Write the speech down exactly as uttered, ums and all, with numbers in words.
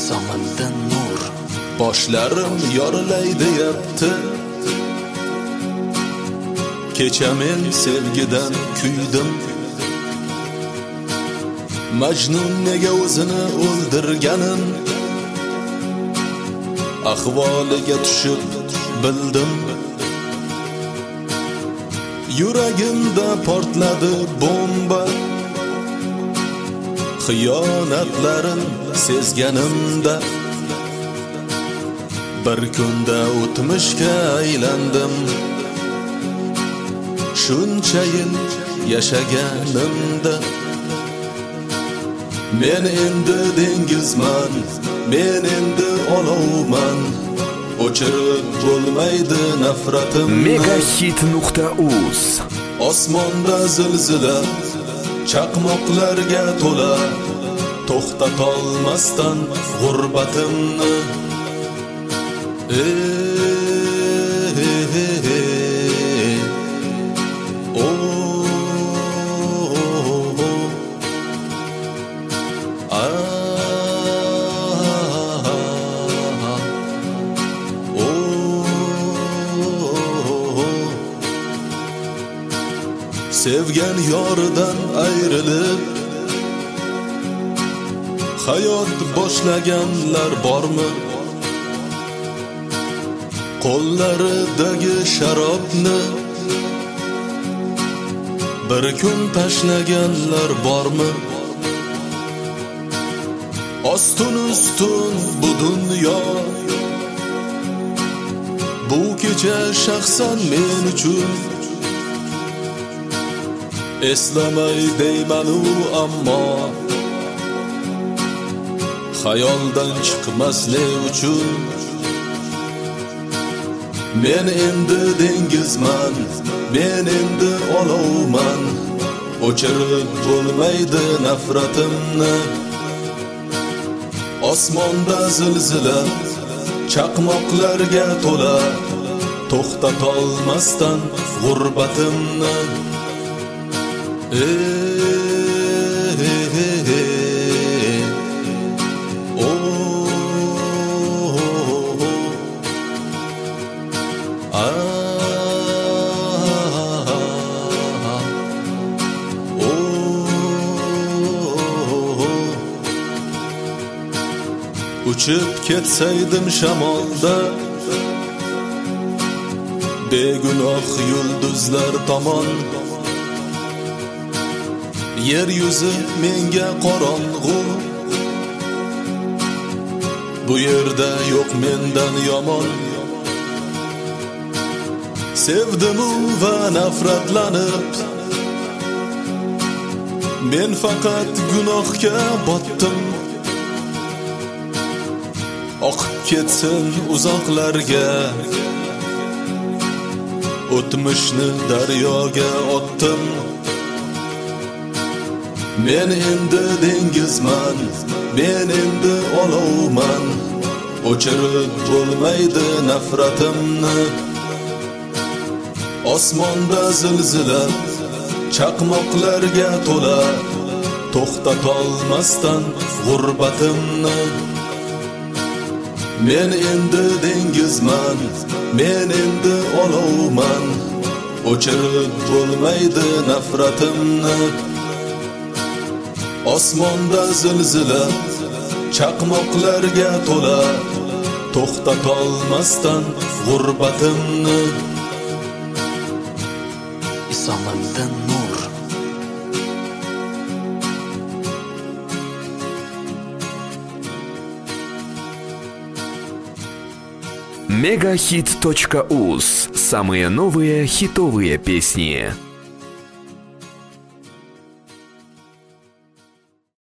Isomimda nur. Boshlarim yorilay deyapti. Kecha men sevgidan kuydim. Majnun nega o'zini o'ldirganin ahvoliga tushib bildim. Yuragimda portladi bomba. Xiyonatlarin sezganimda bir kunda o'tmishga aylandim. Shuncha yil yashaganimda men endi dengizman, men endi olovman. O'chirib bo'lmaydi nafratimni. megahit nuqta uz Osmonda zilzila, chaqmoqlarga to'la, to'xtatolmasdan g'urbatimni. Sevgan yoridan ayrilib hayot boshlaganlar bormi? Qo'llaridagi sharobni bir kun tashlaganlar bormi? Ostun ustun bu dunyo, bu kecha shaxsan men uchun eslamay deymanu ammo xayoldan chiqmas ne uchun. Men endi dengizman, men endi olovman. O'chirib bo'lmaydi nafratimni. Osmonda zilzila, chaqmoqlarga to'la, to'xtatolmasdan g'urbatimni. Uçup ketsaydim shamolda begunoh yulduzlar tomon. Yer yuzi menga qorong'u, bu yerda yo'q mendan yomon. Sevdimu va nafratlanib men faqat gunohga botdim. Oqib ketsin uzoqlarga, o'tmishni daryoga otdim. Men endi dengizman, men endi olovman. O'chirib bo'lmaydi nafratimni. Osmonda zilzila, chaqmoqlarga to'la, to'xtatolmasdan g'urbatimni. Men endi dengizman, men endi olovman. O'chirib bo'lmaydi nafratimni. Osmonda zilzila, chaqmoqlarga to'la, to'xtatolmasdan g'urbatimni. Isomimda nur. megahit точка уз. Самые новые хитовые песни.